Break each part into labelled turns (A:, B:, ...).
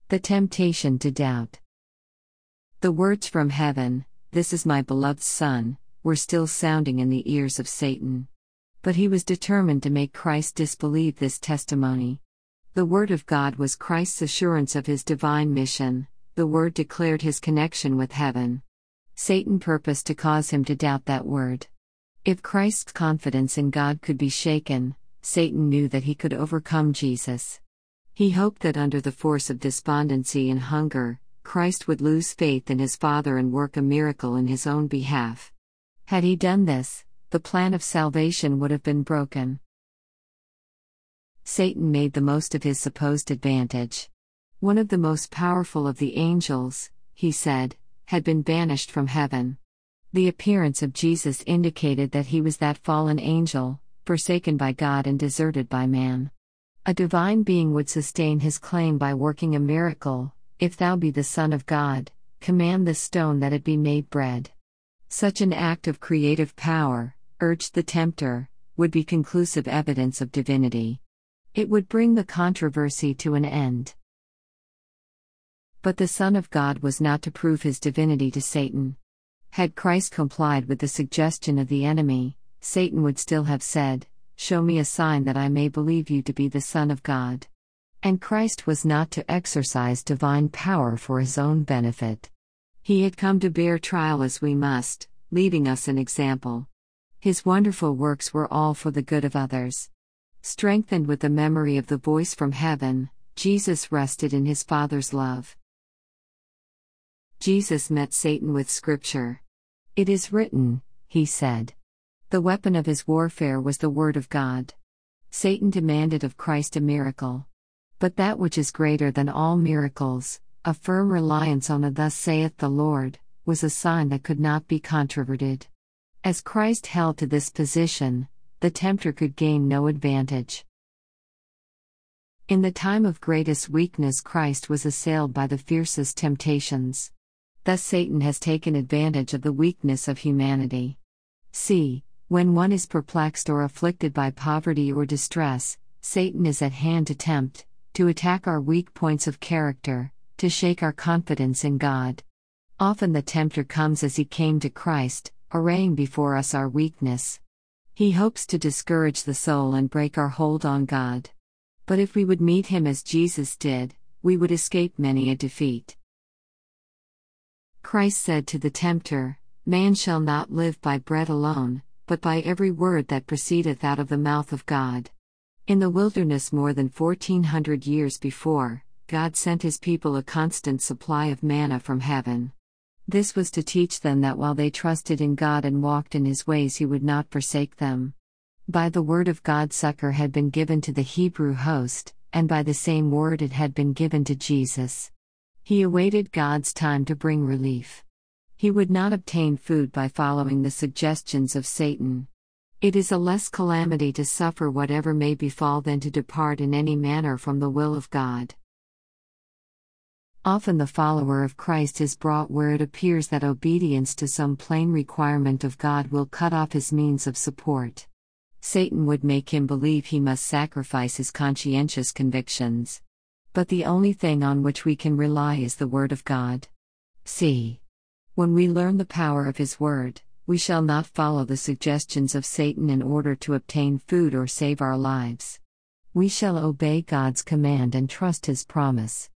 A: The temptation to doubt. The words from heaven, "This is my beloved Son," were still sounding in the ears of Satan. But he was determined to make Christ disbelieve this testimony. The Word of God was Christ's assurance of his divine mission. The Word declared his connection with heaven. Satan purposed to cause him to doubt that Word. If Christ's confidence in God could be shaken, Satan knew that he could overcome Jesus. He hoped that under the force of despondency and hunger, Christ would lose faith in his Father and work a miracle in his own behalf. Had he done this, the plan of salvation would have been broken. Satan made the most of his supposed advantage. One of the most powerful of the angels, he said, had been banished from heaven. The appearance of Jesus indicated that he was that fallen angel, forsaken by God and deserted by man. A divine being would sustain his claim by working a miracle. "If thou be the Son of God, command this stone that it be made bread." Such an act of creative power, urged the tempter, would be conclusive evidence of divinity. It would bring the controversy to an end. But the Son of God was not to prove his divinity to Satan. Had Christ complied with the suggestion of the enemy, Satan would still have said, "Show me a sign that I may believe you to be the Son of God." And Christ was not to exercise divine power for his own benefit. He had come to bear trial as we must, leaving us an example. His wonderful works were all for the good of others. Strengthened with the memory of the voice from heaven, Jesus rested in his Father's love. Jesus met Satan with Scripture. "It is written," he said. The weapon of his warfare was the Word of God. Satan demanded of Christ a miracle. But that which is greater than all miracles, a firm reliance on a "Thus saith the Lord," was a sign that could not be controverted. As Christ held to this position, the tempter could gain no advantage. In the time of greatest weakness, Christ was assailed by the fiercest temptations. Thus Satan has taken advantage of the weakness of humanity. See, when one is perplexed or afflicted by poverty or distress, Satan is at hand to tempt, to attack our weak points of character, to shake our confidence in God. Often the tempter comes as he came to Christ, arraying before us our weakness. He hopes to discourage the soul and break our hold on God. But if we would meet him as Jesus did, we would escape many a defeat. Christ said to the tempter, "Man shall not live by bread alone, but by every word that proceedeth out of the mouth of God." In the wilderness more than 1400 years before, God sent his people a constant supply of manna from heaven. This was to teach them that while they trusted in God and walked in his ways, he would not forsake them. By the word of God succor had been given to the Hebrew host, and by the same word it had been given to Jesus. He awaited God's time to bring relief. He would not obtain food by following the suggestions of Satan. It is a less calamity to suffer whatever may befall than to depart in any manner from the will of God. Often the follower of Christ is brought where it appears that obedience to some plain requirement of God will cut off his means of support. Satan would make him believe he must sacrifice his conscientious convictions. But the only thing on which we can rely is the Word of God. See. When we learn the power of his Word, we shall not follow the suggestions of Satan in order to obtain food or save our lives. We shall obey God's command and trust his promise.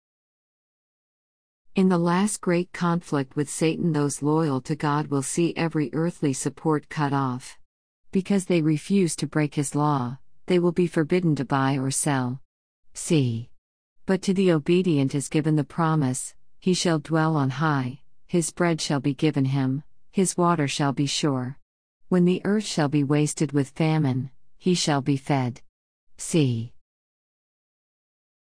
A: In the last great conflict with Satan, those loyal to God will see every earthly support cut off. Because they refuse to break his law, they will be forbidden to buy or sell. See. But to the obedient is given the promise, "He shall dwell on high, his bread shall be given him, his water shall be sure. When the earth shall be wasted with famine, he shall be fed." See.